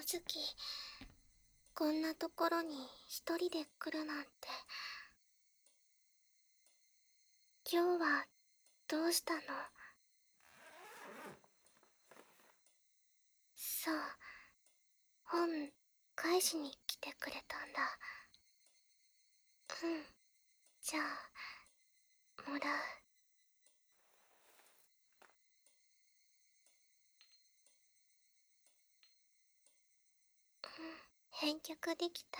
月、こんなところに一人で来るなんて。今日はどうしたの？そう、本返しに来てくれたんだ。うん、じゃあもらう。返却できた。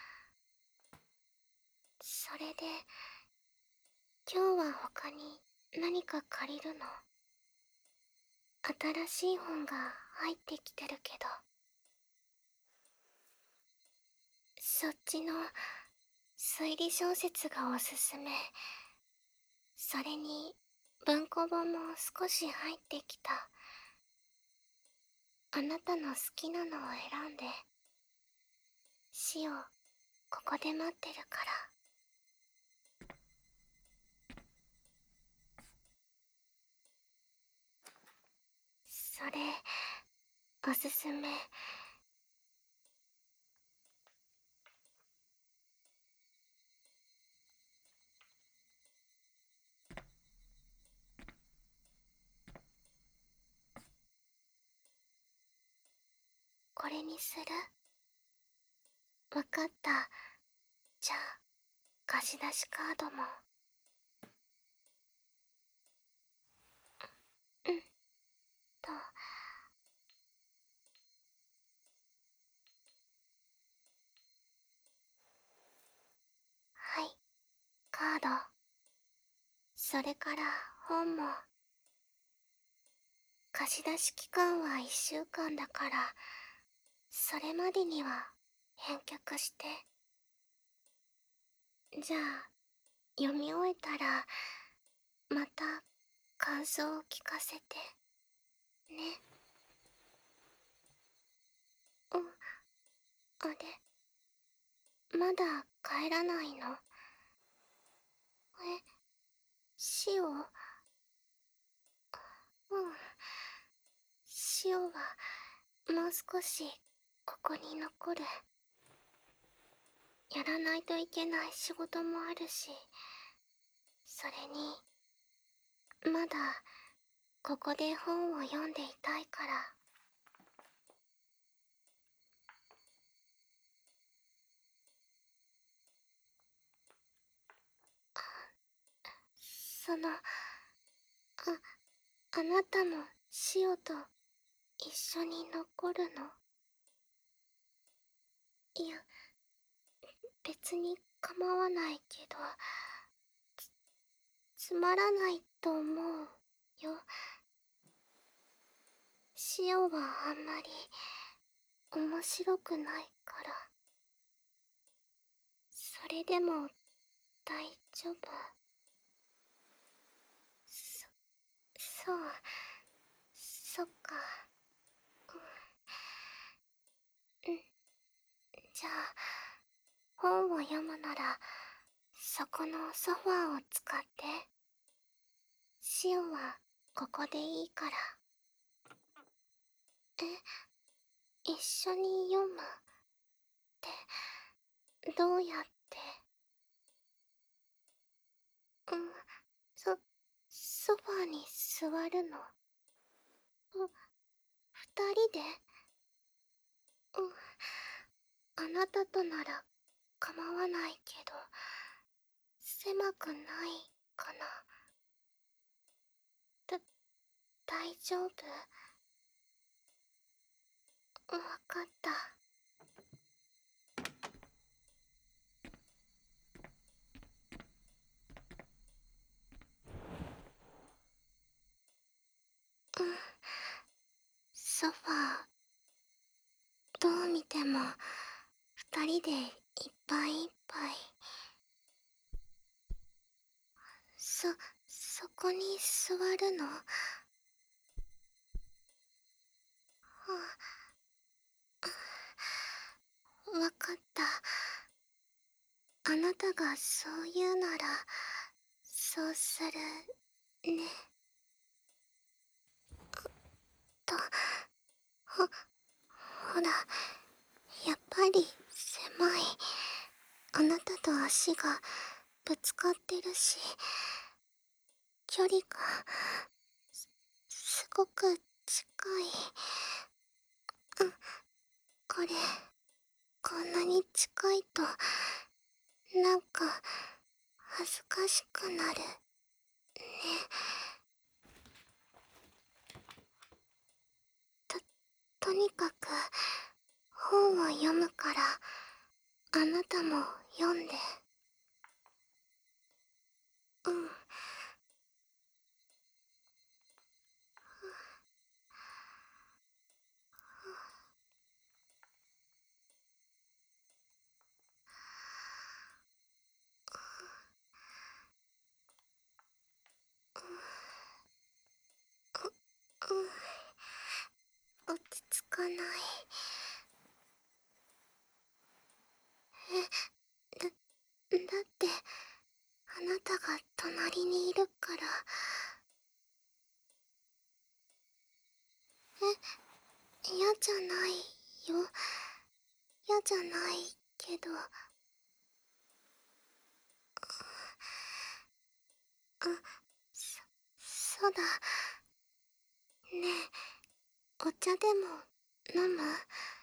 それで今日は他に何か借りるの？新しい本が入ってきてるけど。そっちの推理小説がおすすめ。それに文庫本も少し入ってきた。あなたの好きなのを選んで。死をここで待ってるから。それおすすめ。これにする？わかった。じゃあ貸し出しカードも。うんと。はい、カード。それから本も。貸し出し期間は1週間だから、それまでには返却して。じゃあ読み終えたらまた感想を聞かせてね。あれ、まだ帰らないの？シオ？うん、シオはもう少しここに残る。やらないといけない仕事もあるし、それにまだここで本を読んでいたいから。あなたもシオと一緒に残るの？いや、別に構わないけど、つまらないと思うよ。シオはあんまり面白くないから。それでも大丈夫？そう、そっか。うん、じゃあ本を読むならそこのソファーを使って。シオはここでいいから。一緒に読むってどうやって？うん、ソファーに座るの？二人で？あなたとなら構わないけど、狭くないかな？大丈夫？わかった。ソファー、どう見ても二人でいっぱいいっぱい。そこに座るの？わかった。あなたがそう言うならそうするね。と、 ほら、やっぱり狭い。あなたと足がぶつかってるし、距離がすごく近い。これ、こんなに近いとなんか恥ずかしくなるね。とにかく本を読むから、あなたも読んで。うん。落ち着かない。だってあなたが隣にいるから。嫌じゃないよ。嫌じゃないけど。あ、そうだ。ねえ、お茶でも飲む？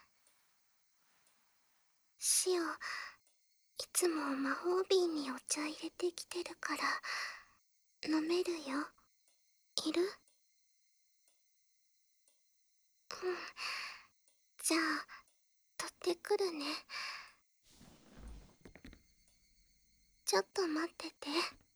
シオ、いつも魔法瓶にお茶入れてきてるから飲めるよ。いる？うん。じゃあ取ってくるね。ちょっと待ってて。